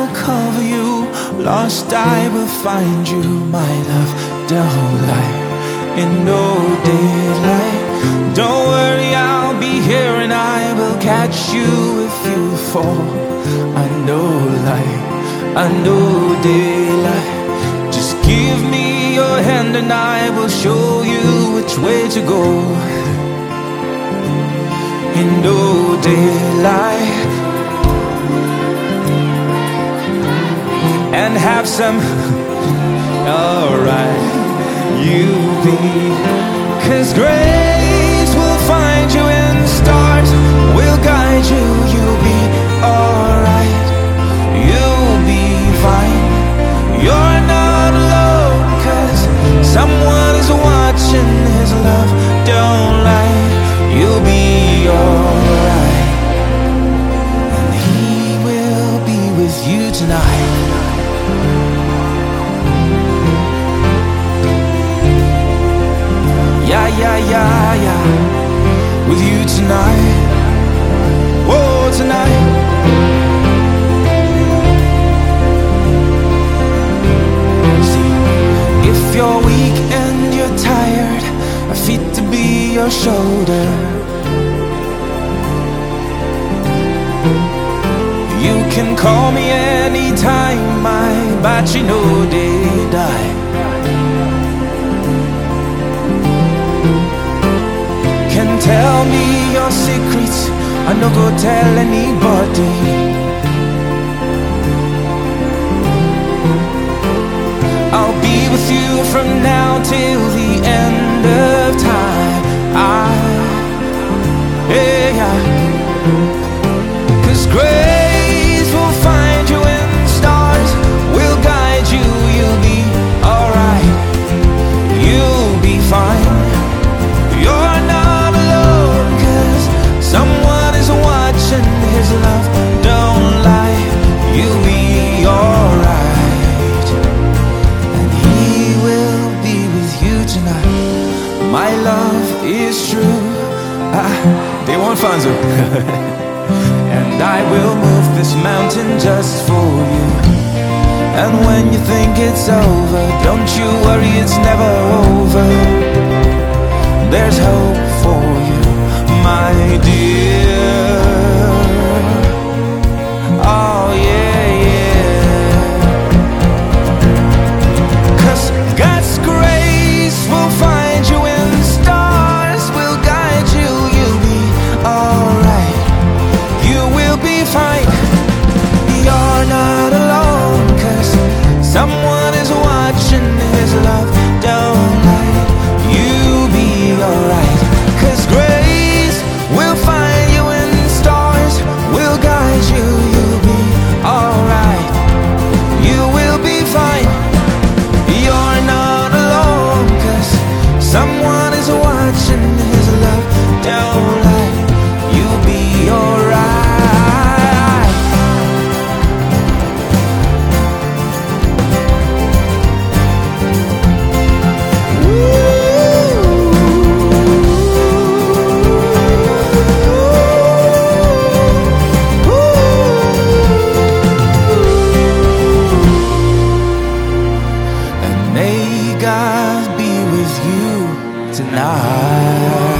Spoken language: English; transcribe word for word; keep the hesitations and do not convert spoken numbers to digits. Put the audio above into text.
will cover you. Lost I will find you, my love, don't lie. In no daylight, don't worry, I'll be here and I will catch you if you fall. I know light, I know daylight. Just give me your hand and I will show you which way to go. In no daylight, and have some, alright, you be. Cause grace will find you and stars will guide you. You'll be alright, you'll be fine. You're not alone, cause someone is watching. His love don't lie. You'll be alright, and he will be with you tonight. Yeah, yeah, yeah, yeah, with you tonight. Whoa, tonight. See, if you're weak and you're tired, my feet to be your shoulder. You can call me anytime, my battery no day die. Can tell me your secrets, I no go tell anybody. I'll be with you from now till the end of time. I, yeah, yeah. Cause grace will find you and stars will guide you. You'll be alright, you'll be fine. You're not alone, cause someone is watching. His love don't lie. You'll be alright, and he will be with you tonight. My love is true. Ah, they won't find you. And I will move this mountain just for you. And when you think it's over, don't you worry, it's never over. There's hope for you, my dear. Oh yeah, yeah. Cause God's grace will find you and stars will guide you. You'll be alright, you will be fine. You're not alone, cause someone is watching. His love don't lie. You'll be alright, cause grace will find you and stars will guide you. You'll be alright, you will be fine. You're not alone, cause someone is watching. His love don't lie. You'll be alright. God be with you tonight.